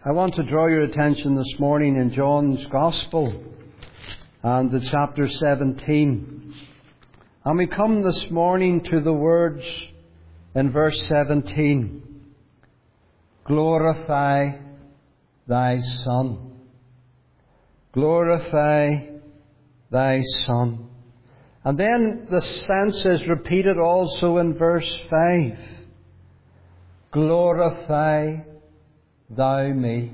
I want to draw your attention this morning in John's Gospel and the chapter 17. And we come this morning to the words in verse 17. Glorify thy Son. Glorify thy Son. And then the sense is repeated also in verse 5. Glorify thou me.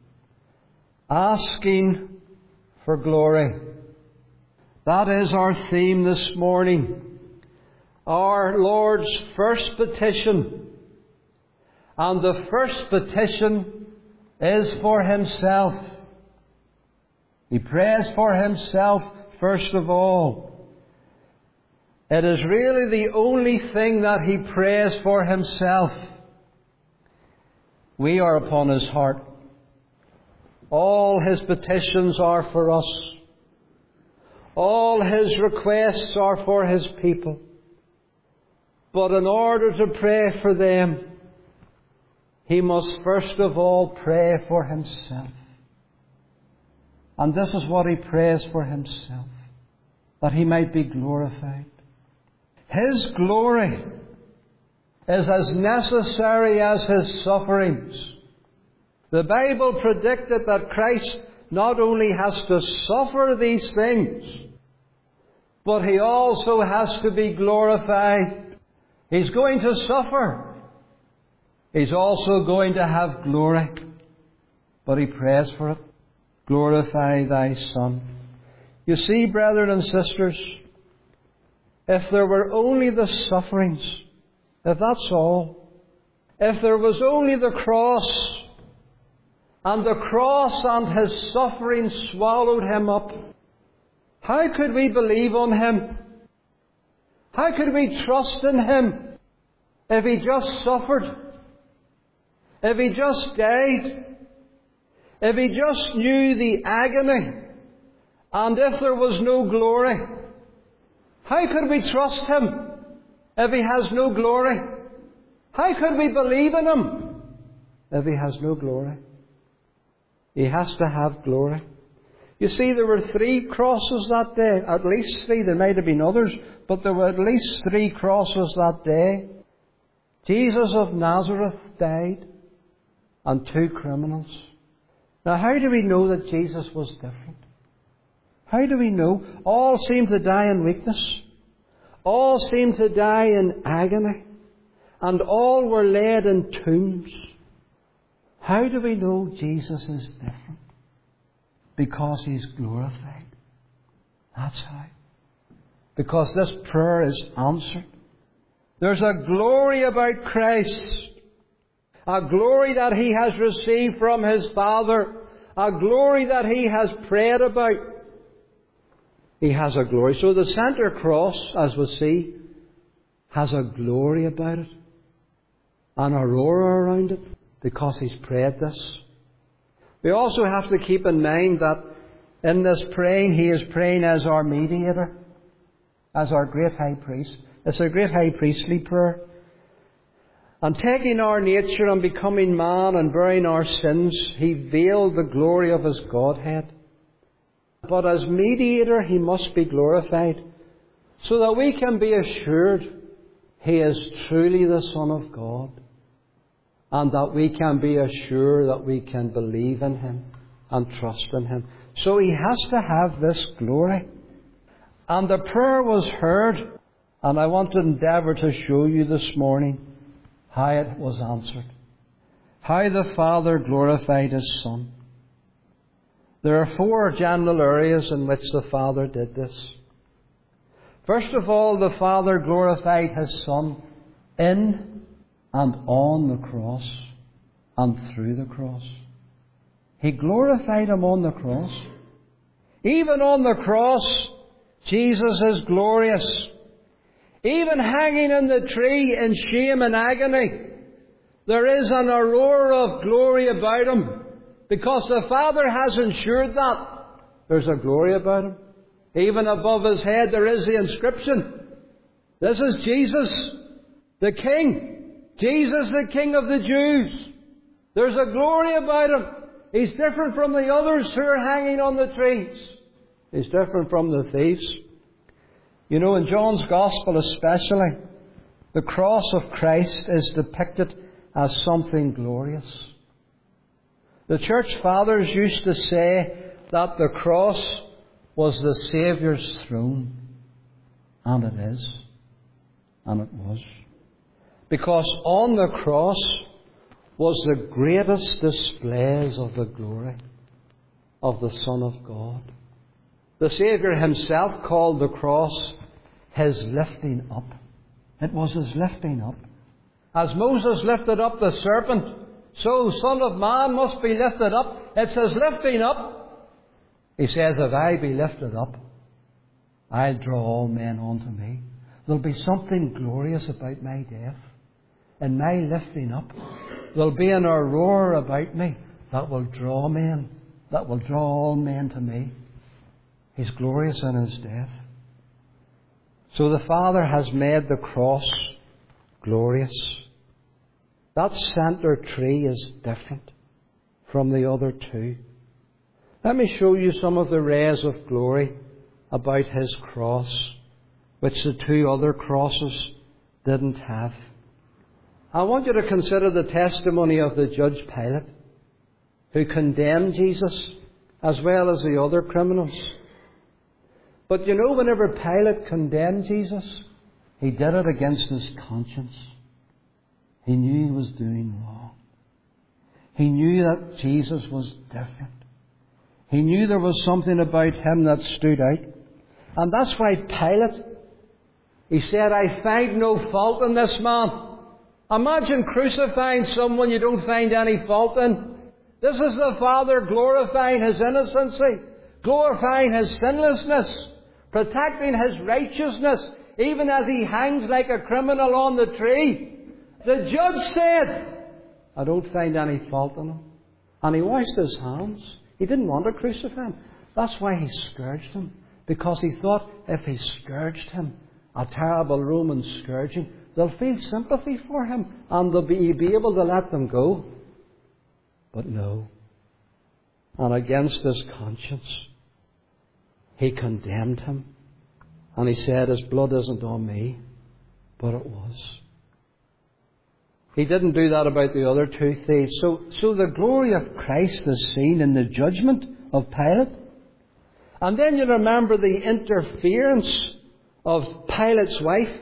Asking for glory. That is our theme this morning. Our Lord's first petition. And the first petition is for Himself. He prays for Himself first of all. It is really the only thing that He prays for Himself. We are upon His heart. All His petitions are for us. All His requests are for His people. But in order to pray for them, He must first of all pray for Himself. And this is what He prays for Himself, that He might be glorified. His glory is as necessary as His sufferings. The Bible predicted that Christ not only has to suffer these things, but He also has to be glorified. He's going to suffer. He's also going to have glory. But He prays for it. Glorify thy Son. You see, brethren and sisters, if there were only the sufferings, if that's all, if there was only the cross and His suffering swallowed Him up, how could we believe on Him? How could we trust in Him if He just suffered? If He just died? If He just knew the agony? And if there was no glory? How could we trust Him if He has no glory? How could we believe in Him if He has no glory? He has to have glory. You see, there were 3 crosses that day. At least 3. There might have been others, but there were at least 3 crosses that day. Jesus of Nazareth died, and 2 criminals. Now, how do we know that Jesus was different? How do we know? All seemed to die in weakness. All seemed to die in agony. And all were laid in tombs. How do we know Jesus is different? Because He's glorified. That's how. Because this prayer is answered. There's a glory about Christ. A glory that He has received from His Father. A glory that He has prayed about. He has a glory. So the centre cross, as we see, has a glory about it. An aurora around it. Because He's prayed this. We also have to keep in mind that in this praying, He is praying as our mediator. As our great high priest. It's a great high priestly prayer. And taking our nature and becoming man and bearing our sins, He veiled the glory of His Godhead. But as mediator, He must be glorified, so that we can be assured He is truly the Son of God, and that we can be assured that we can believe in Him and trust in Him. So He has to have this glory. And the prayer was heard, and I want to endeavour to show you this morning how it was answered. How the Father glorified His Son. There are 4 general areas in which the Father did this. First of all, the Father glorified His Son in and on the cross and through the cross. He glorified Him on the cross. Even on the cross, Jesus is glorious. Even hanging in the tree in shame and agony, there is an aurora of glory about Him. Because the Father has ensured that. There's a glory about Him. Even above His head there is the inscription. This is Jesus, the King. Jesus, the King of the Jews. There's a glory about Him. He's different from the others who are hanging on the trees. He's different from the thieves. You know, in John's Gospel especially, the cross of Christ is depicted as something glorious. The church fathers used to say that the cross was the Saviour's throne. And it is. And it was. Because on the cross was the greatest displays of the glory of the Son of God. The Saviour himself called the cross his lifting up. It was his lifting up. As Moses lifted up the serpent, so Son of Man must be lifted up. It's his lifting up. He says, if I be lifted up, I'll draw all men unto me. There'll be something glorious about my death and my lifting up. There'll be an aurora about me that will draw men, that will draw all men to me. He's glorious in his death. So the Father has made the cross glorious. That centre tree is different from the other two. Let me show you some of the rays of glory about his cross, which the two other crosses didn't have. I want you to consider the testimony of the judge Pilate, who condemned Jesus as well as the other criminals. But you know, whenever Pilate condemned Jesus, he did it against his conscience. He knew he was doing wrong. He knew that Jesus was different. He knew there was something about him that stood out. And that's why Pilate, he said, I find no fault in this man. Imagine crucifying someone you don't find any fault in. This is the Father glorifying his innocency, glorifying his sinlessness, protecting his righteousness, even as he hangs like a criminal on the tree. The judge said, I don't find any fault in him. And he washed his hands. He didn't want to crucify him. That's why he scourged him. Because he thought if he scourged him, a terrible Roman scourging, they'll feel sympathy for him and they'll be able to let them go. But no. And against his conscience, he condemned him. And he said, his blood isn't on me, but it was. He didn't do that about the other two thieves. So the glory of Christ is seen in the judgment of Pilate. And then you remember the interference of Pilate's wife.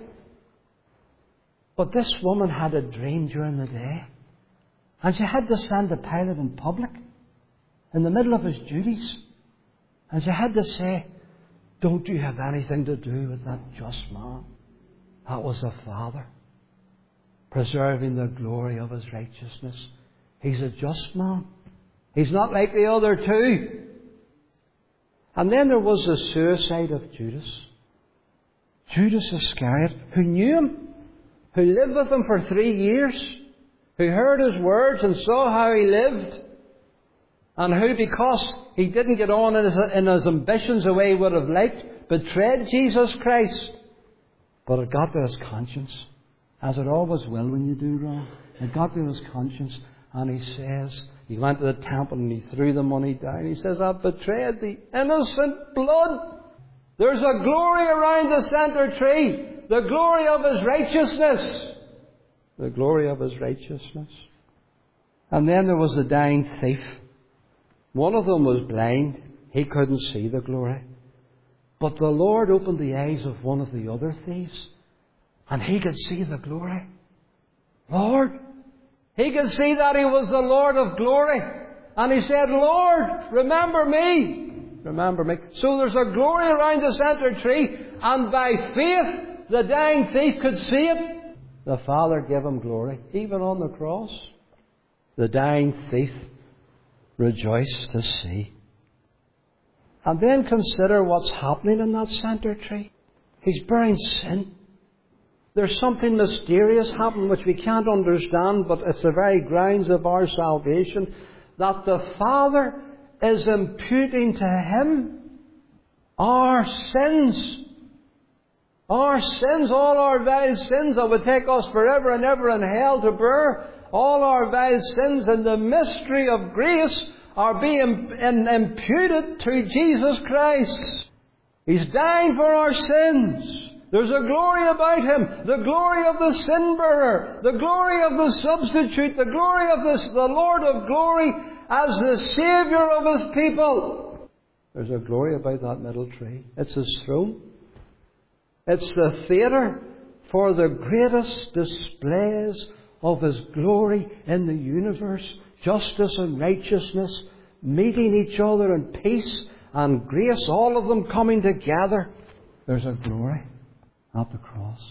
But this woman had a dream during the day. And she had to send to Pilate in public, in the middle of his duties. And she had to say, don't you have anything to do with that just man? That was the Father, preserving the glory of his righteousness. He's a just man. He's not like the other two. And then there was the suicide of Judas. Judas Iscariot, who knew him, who lived with him for 3 years, who heard his words and saw how he lived, and who, because he didn't get on in his ambitions the way he would have liked, betrayed Jesus Christ. But it got to his conscience, as it always will when you do wrong. It got to his conscience, and he says, he went to the temple and he threw the money down. He says, I've betrayed the innocent blood. There's a glory around the center tree. The glory of his righteousness. The glory of his righteousness. And then there was the dying thief. One of them was blind. He couldn't see the glory. But the Lord opened the eyes of one of the other thieves, and he could see the glory. Lord, he could see that he was the Lord of glory. And he said, Lord, remember me. Remember me. So there's a glory around the center tree, and by faith, the dying thief could see it. The Father gave him glory, even on the cross. The dying thief rejoiced to see. And then consider what's happening in that center tree. He's bearing sin. There's something mysterious happening which we can't understand, but it's the very grounds of our salvation, that the Father is imputing to him our sins. Our sins, all our vile sins that would take us forever and ever in hell to bear. All our vile sins, in the mystery of grace, are being imputed to Jesus Christ. He's dying for our sins. There's a glory about Him. The glory of the sin bearer. The glory of the substitute. The glory of the Lord of glory as the Saviour of His people. There's a glory about that middle tree. It's His throne. It's the theatre for the greatest displays of His glory in the universe. Justice and righteousness meeting each other in peace and grace, all of them coming together. There's a glory at the cross.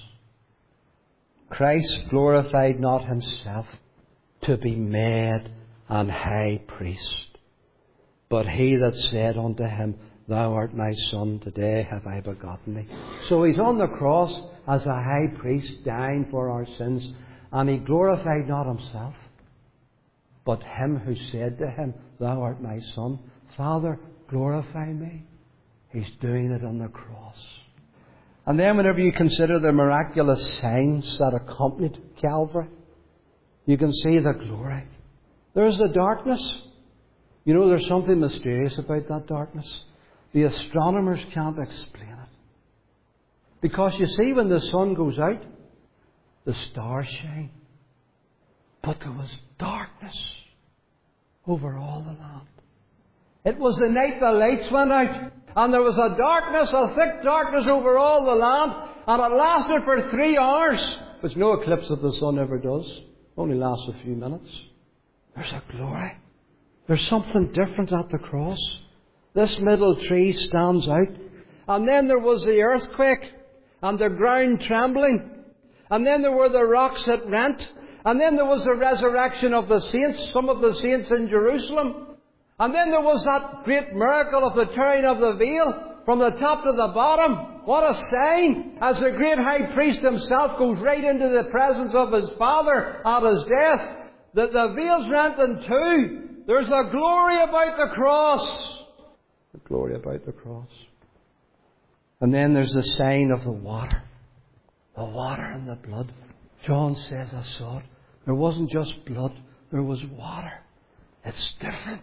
Christ glorified not Himself to be made an high priest, but He that said unto Him, Thou art my Son, today have I begotten thee. So He's on the cross as a high priest, dying for our sins, and He glorified not Himself, but Him who said to Him, Thou art my Son, Father, glorify me. He's doing it on the cross. And then whenever you consider the miraculous signs that accompanied Calvary, you can see the glory. There's the darkness. You know, there's something mysterious about that darkness. The astronomers can't explain it. Because you see, when the sun goes out, the stars shine. But there was darkness over all the land. It was the night the lights went out. And there was a darkness, a thick darkness over all the land. And it lasted for 3 hours. Which no eclipse of the sun ever does. Only lasts a few minutes. There's a glory. There's something different at the cross. This middle tree stands out. And then there was the earthquake. And the ground trembling. And then there were the rocks that rent. And then there was the resurrection of the saints. Some of the saints in Jerusalem. And then there was that great miracle of the tearing of the veil from the top to the bottom. What a sign! As the great high priest himself goes right into the presence of his Father at his death, the veil's rent in two. There's a glory about the cross. The glory about the cross. And then there's the sign of the water. The water and the blood. John says, I saw it. There wasn't just blood, there was water. It's different.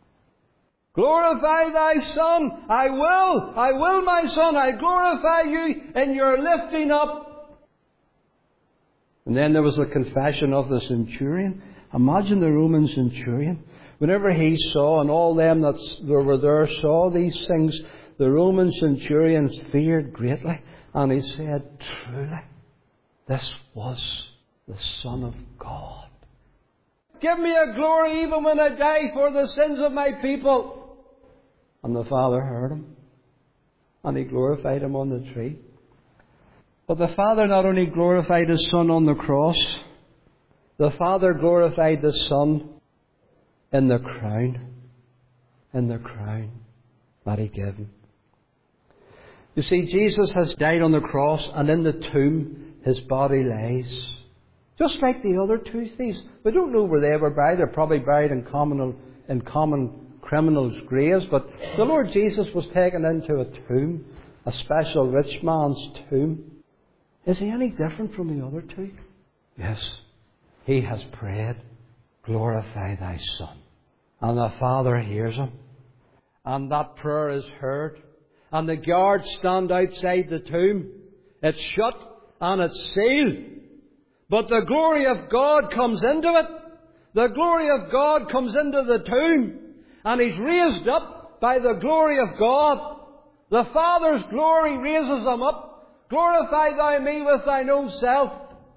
Glorify thy Son. I will, my Son. I glorify you in your lifting up. And then there was the confession of the centurion. Imagine the Roman centurion. Whenever he saw, and all them that were there saw these things, the Roman centurion feared greatly. And he said, truly, this was the Son of God. Give me a glory even when I die for the sins of my people. And the Father heard him. And He glorified Him on the tree. But the Father not only glorified His Son on the cross, the Father glorified the Son in the crown. In the crown that He gave Him. You see, Jesus has died on the cross, and in the tomb His body lays. Just like the other two thieves. We don't know where they were buried. They're probably buried in common criminals' graves. But the Lord Jesus was taken into a tomb, a special rich man's tomb. Is He any different from the other two? Yes. He has prayed, glorify thy Son. And the Father hears him. And that prayer is heard. And the guards stand outside the tomb. It's shut and it's sealed. But the glory of God comes into it. The glory of God comes into the tomb. And He's raised up by the glory of God. The Father's glory raises Him up. Glorify thou me with thine own self.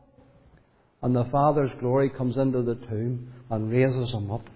And the Father's glory comes into the tomb and raises Him up.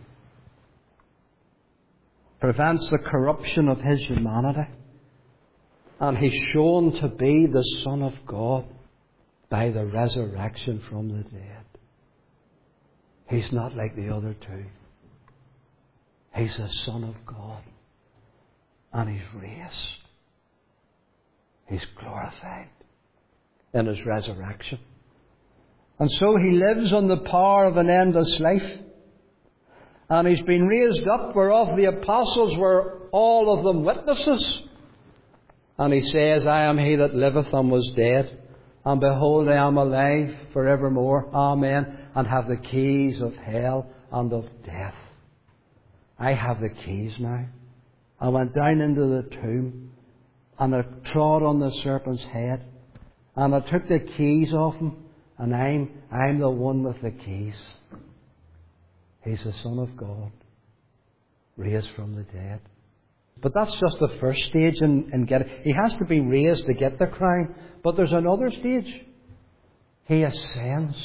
Prevents the corruption of His humanity. And He's shown to be the Son of God by the resurrection from the dead. He's not like the other two. He's the Son of God. And He's raised. He's glorified in His resurrection. And so He lives on the power of an endless life. And He's been raised up, whereof the apostles were all of them witnesses. And He says, I am He that liveth and was dead. And behold, I am alive forevermore. Amen. And have the keys of hell and of death. I have the keys now. I went down into the tomb and I trod on the serpent's head and I took the keys off him, and I'm the one with the keys. He's the Son of God, raised from the dead. But that's just the first stage in getting. He has to be raised to get the crown. But there's another stage. He ascends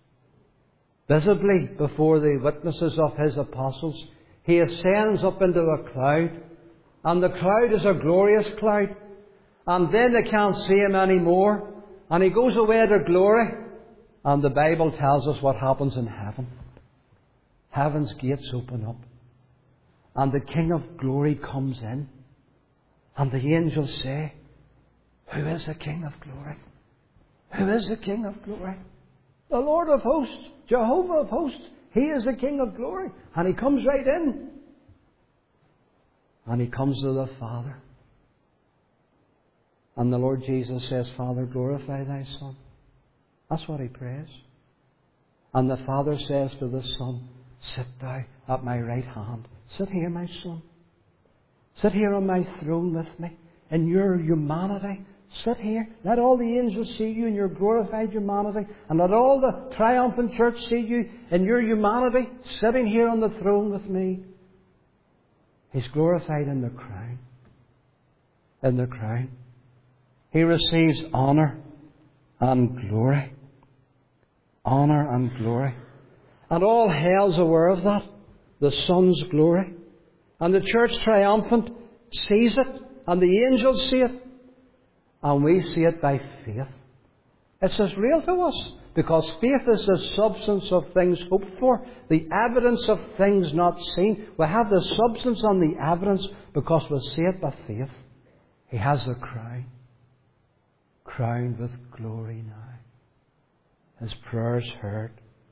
visibly before the witnesses of His apostles. He ascends up into a cloud. And the cloud is a glorious cloud. And then they can't see Him anymore. And He goes away to glory. And the Bible tells us what happens in heaven. Heaven's gates open up. And the King of Glory comes in. And the angels say, who is the King of Glory? Who is the King of Glory? The Lord of hosts, Jehovah of hosts. He is the King of Glory. And He comes right in. And He comes to the Father. And the Lord Jesus says, Father, glorify Thy Son. That's what He prays. And the Father says to the Son, sit Thou at my right hand. Sit here, my Son. Sit here on my throne with me in your humanity. Sit here. Let all the angels see you in your glorified humanity. And let all the triumphant church see you in your humanity, sitting here on the throne with me. He's glorified in the crown. In the crown. He receives honour and glory. Honour and glory. And all hell's aware of that. The Son's glory. And the church triumphant sees it. And the angels see it. And we see it by faith. It's as real to us. Because faith is the substance of things hoped for. The evidence of things not seen. We have the substance and the evidence because we see it by faith. He has the crown. Crowned with glory now. His prayers heard.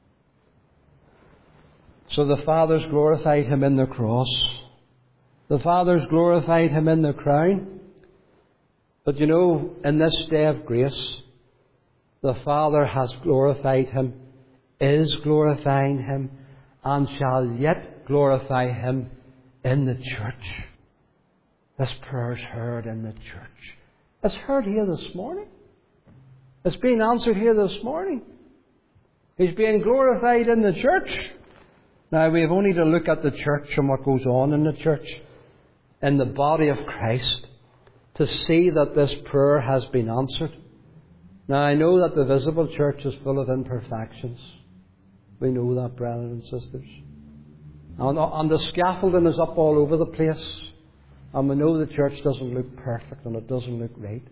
So the Father's glorified Him in the cross. The Father's glorified Him in the crown. But you know, in this day of grace, the Father has glorified Him, is glorifying Him, and shall yet glorify Him in the church. This prayer's heard in the church. It's heard here this morning. It's being answered here this morning. He's being glorified in the church. Now, we have only to look at the church and what goes on in the church, in the body of Christ, to see that this prayer has been answered. Now, I know that the visible church is full of imperfections. We know that, brothers and sisters. And the scaffolding is up all over the place. And we know the church doesn't look perfect and it doesn't look right.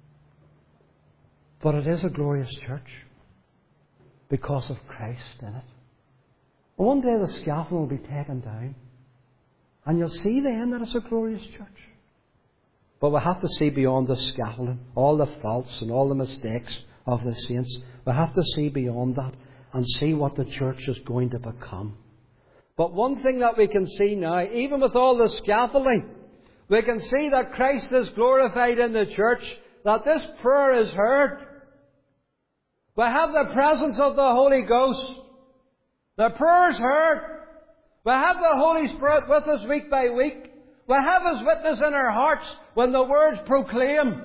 But it is a glorious church because of Christ in it. And one day the scaffold will be taken down. And you'll see then that it's a glorious church. But we have to see beyond the scaffolding, all the faults and all the mistakes of the saints. We have to see beyond that and see what the church is going to become. But one thing that we can see now, even with all the scaffolding, we can see that Christ is glorified in the church, that this prayer is heard. We have the presence of the Holy Ghost. The prayer is heard. We have the Holy Spirit with us week by week. We have His witness in our hearts when the word's proclaimed.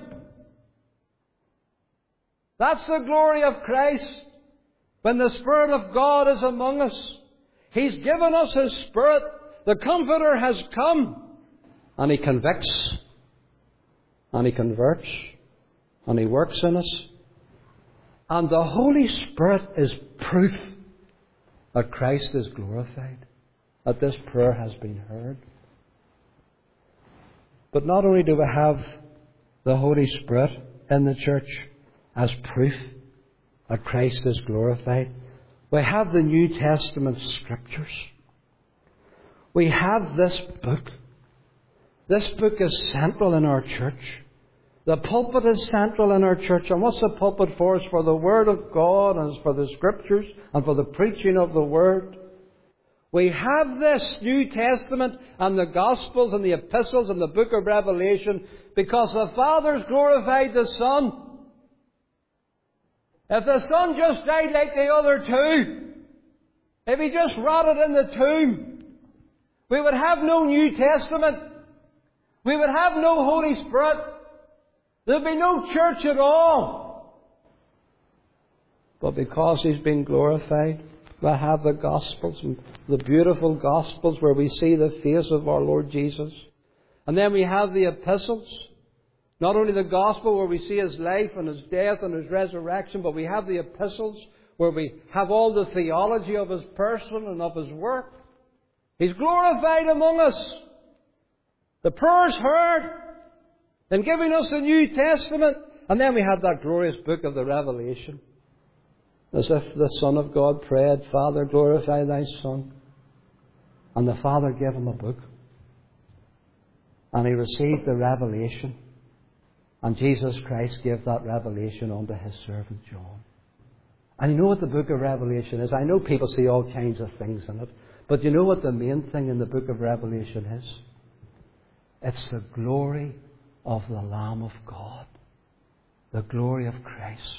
That's the glory of Christ. When the Spirit of God is among us. He's given us His Spirit. The Comforter has come. And He convicts. And He converts. And He works in us. And the Holy Spirit is proof that Christ is glorified. That this prayer has been heard. But not only do we have the Holy Spirit in the church as proof that Christ is glorified, we have the New Testament Scriptures. We have this book. This book is central in our church. The pulpit is central in our church. And what's the pulpit for? It's for the Word of God, and it's for the Scriptures, and for the preaching of the Word. We have this New Testament and the Gospels and the Epistles and the book of Revelation because the Father's glorified the Son. If the Son just died like the other two, if He just rotted in the tomb, We would have no New Testament. We would have no Holy Spirit. There would be no church at all. But because He's been glorified, we have the Gospels, and the beautiful Gospels where we see the face of our Lord Jesus. And then we have the epistles. Not only the Gospel where we see His life and His death and His resurrection, but we have the epistles where we have all the theology of His person and of His work. He's glorified among us. The prayers heard in giving us the New Testament. And then we have that glorious book of the Revelation. As if the Son of God prayed, Father, glorify Thy Son. And the Father gave Him a book. And He received the revelation. And Jesus Christ gave that revelation unto His servant John. And you know what the book of Revelation is? I know people see all kinds of things in it. But you know what the main thing in the book of Revelation is? It's the glory of the Lamb of God. The glory of Christ.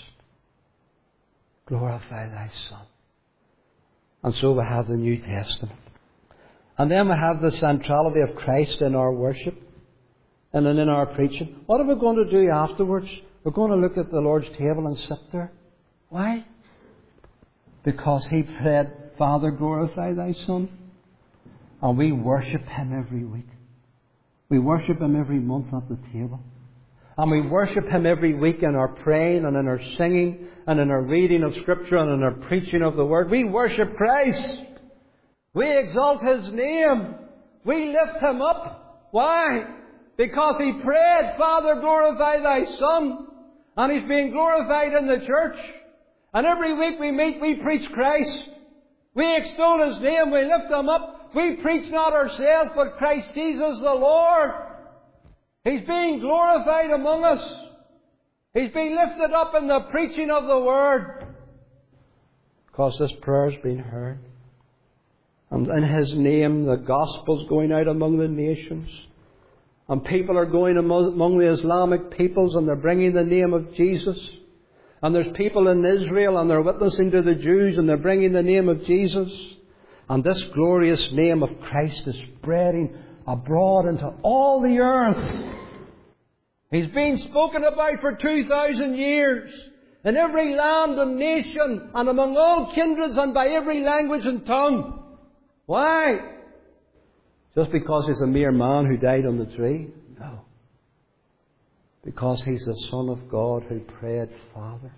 Glorify Thy Son. And so we have the New Testament. And then we have the centrality of Christ in our worship and in our preaching. What are we going to do afterwards? We're going to look at the Lord's table and sit there. Why? Because He prayed, Father, glorify Thy Son. And we worship Him every week. We worship Him every month at the table. And we worship Him every week in our praying and in our singing and in our reading of Scripture and in our preaching of the Word. We worship Christ. We exalt His name. We lift Him up. Why? Because He prayed, Father, glorify Thy Son. And He's being glorified in the church. And every week we meet, we preach Christ. We extol His name. We lift Him up. We preach not ourselves, but Christ Jesus the Lord. He's being glorified among us. He's being lifted up in the preaching of the Word. Because this prayer has been heard. And in His name, the Gospel's going out among the nations. And people are going among the Islamic peoples and they're bringing the name of Jesus. And there's people in Israel and they're witnessing to the Jews and they're bringing the name of Jesus. And this glorious name of Christ is spreading abroad into all the earth. He's been spoken about for 2,000 years. In every land and nation and among all kindreds and by every language and tongue. Why? Just because He's a mere man who died on the tree? No. Because He's the Son of God who prayed, Father,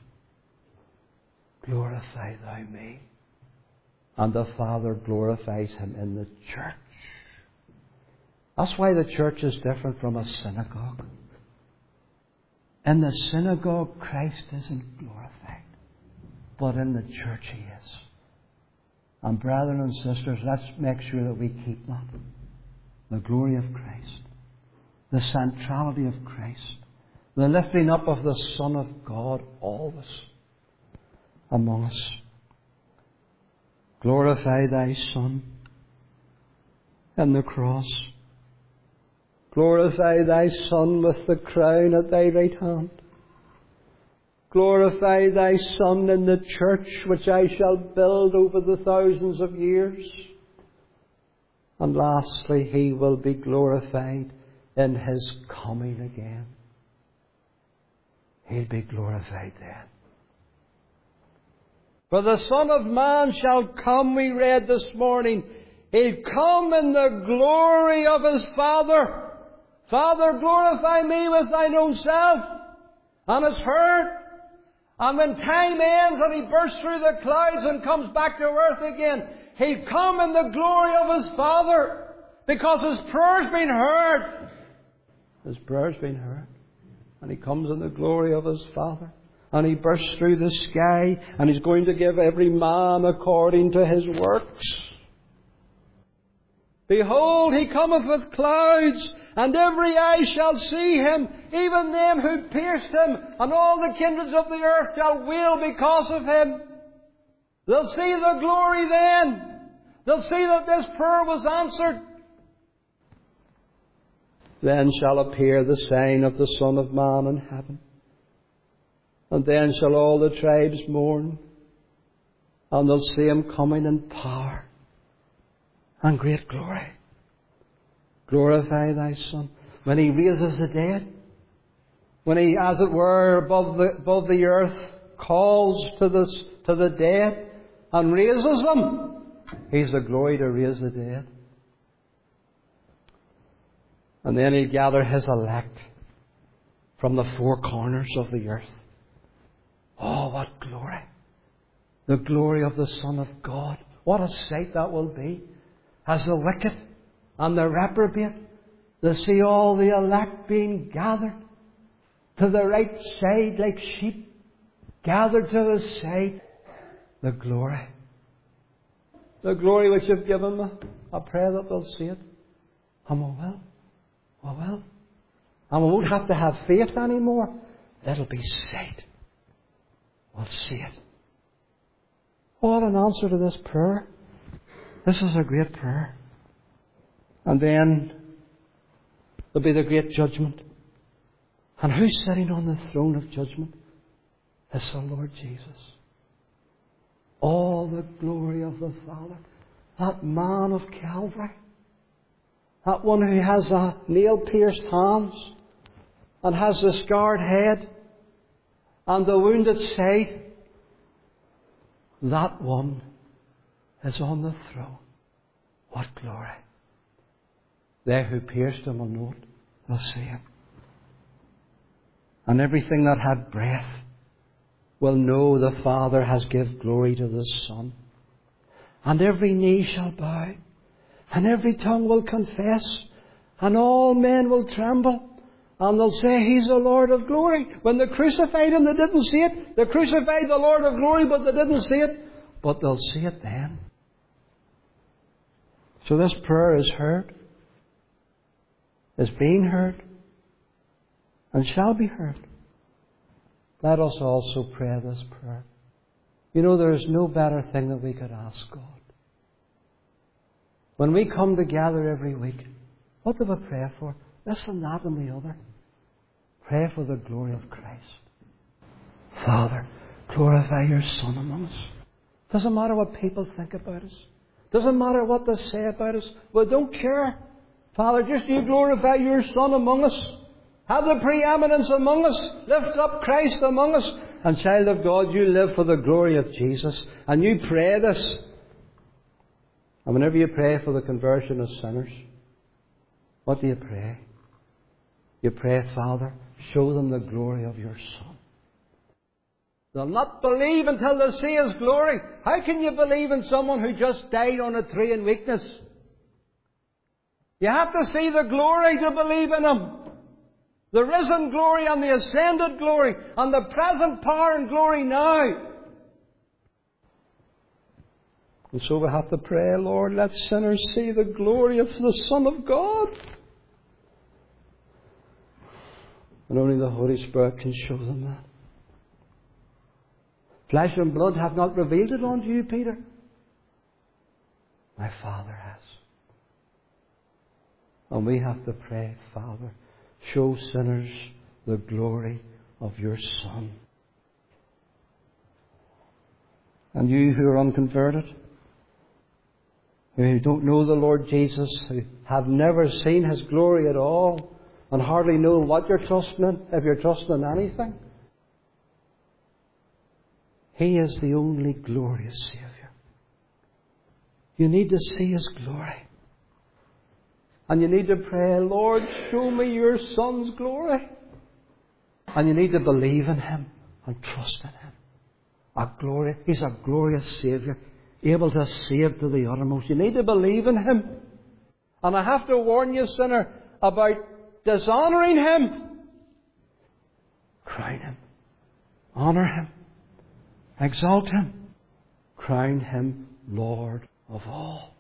glorify Thou me. And the Father glorifies Him in the church. That's why the church is different from a synagogue. In the synagogue, Christ isn't glorified. But in the church He is. And brethren and sisters, let's make sure that we keep that. The glory of Christ. The centrality of Christ. The lifting up of the Son of God always among us. Glorify Thy Son in the cross. Glorify Thy Son with the crown at Thy right hand. Glorify Thy Son in the church which I shall build over the thousands of years. And lastly, He will be glorified in His coming again. He'll be glorified then. For the Son of Man shall come, we read this morning. He'll come in the glory of His Father. Father, glorify me with Thine own self. And it's heard. And when time ends and He bursts through the clouds and comes back to earth again, He'll come in the glory of His Father. Because His prayer's been heard. His prayer's been heard. And He comes in the glory of His Father. And He bursts through the sky. And He's going to give every man according to his works. Behold, He cometh with clouds, and every eye shall see Him, even them who pierced Him, and all the kindreds of the earth shall wail because of Him. They'll see the glory then. They'll see that this prayer was answered. Then shall appear the sign of the Son of Man in heaven. And then shall all the tribes mourn, and they'll see Him coming in power and great glory. Glorify thy Son. When He raises the dead, when He, as it were, above the earth, calls to the dead and raises them, He's the glory to raise the dead. And then He'll gather His elect from the four corners of the earth. Oh, what glory! The glory of the Son of God. What a sight that will be. As the wicked and the reprobate, they see all the elect being gathered to the right side like sheep, gathered to His side. The glory. The glory which You've given me. I pray that they'll see it. And we will. We will. And we won't have to have faith anymore. It'll be sight. We'll see it. What an answer to this prayer. This is a great prayer. And then there'll be the great judgment. And who's sitting on the throne of judgment? It's the Lord Jesus. All the glory of the Father. That man of Calvary. That one who has the nail-pierced hands and has the scarred head and the wounded side. That one is on the throne. What glory. They who pierced Him will know it. They'll see Him. And everything that had breath will know the Father has given glory to the Son. And every knee shall bow, and every tongue will confess, and all men will tremble, and they'll say, He's the Lord of glory. When they crucified Him, they didn't see it. They crucified the Lord of glory, but they didn't see it. But they'll see it then. So this prayer is heard, is being heard, and shall be heard. Let us also pray this prayer. You know, there is no better thing that we could ask God. When we come together every week, what do we pray for? This and that and the other. Pray for the glory of Christ. Father, glorify Your Son among us. Doesn't matter what people think about us. Doesn't matter what they say about us. We don't care. Father, just You glorify Your Son among us. Have the preeminence among us. Lift up Christ among us. And child of God, you live for the glory of Jesus. And you pray this. And whenever you pray for the conversion of sinners, what do you pray? You pray, Father, show them the glory of Your Son. They'll not believe until they see His glory. How can you believe in someone who just died on a tree in weakness? You have to see the glory to believe in Him. The risen glory and the ascended glory and the present power and glory now. And so we have to pray, Lord, let sinners see the glory of the Son of God. And only the Holy Spirit can show them that. Flesh and blood have not revealed it unto you, Peter. My Father has. And we have to pray, Father, show sinners the glory of Your Son. And you who are unconverted, who don't know the Lord Jesus, who have never seen His glory at all, and hardly know what you're trusting in, if you're trusting in anything, He is the only glorious Saviour. You need to see His glory. And you need to pray, Lord, show me Your Son's glory. And you need to believe in Him and trust in Him. He's a glorious Saviour, able to save to the uttermost. You need to believe in Him. And I have to warn you, sinner, about dishonouring Him. Crown Him. Honour Him. Exalt Him. Crown Him Lord of all.